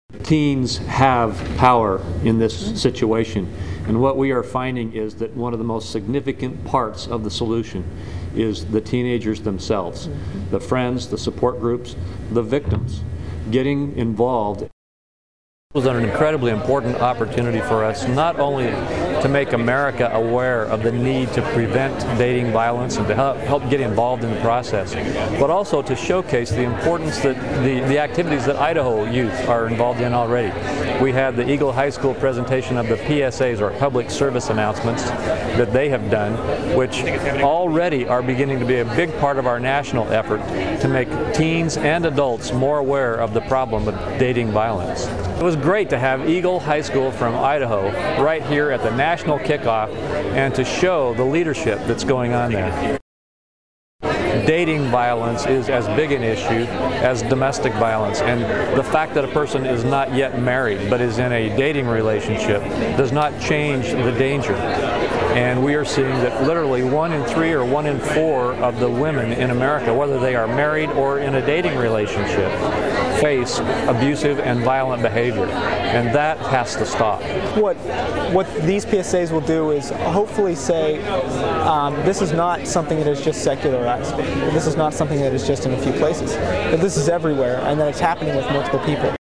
Teens have power in this situation, and what we are finding is that one of the most significant parts of the solution is the teenagers themselves, the friends, the support groups, the victims, getting involved. It was an incredibly important opportunity for us, not only to make America aware of the need to prevent dating violence and to help get involved in the process, but also to showcase the importance that the activities that Idaho youth are involved in already. We had the Eagle High School presentation of the PSAs, or public service announcements, that they have done, which already are beginning to be a big part of our national effort to make teens and adults more aware of the problem of dating violence. It was great to have Eagle High School from Idaho right here at the national kickoff and to show the leadership that's going on there. Dating violence is as big an issue as domestic violence, and the fact that a person is not yet married but is in a dating relationship does not change the danger. And we are seeing that literally 1 in 3 or 1 in 4 of the women in America, whether they are married or in a dating relationship, face abusive and violent behavior, and that has to stop. What these PSAs will do is hopefully say this is not something that is just secularized. This is not something that is just in a few places. But this is everywhere, and that it's happening with multiple people.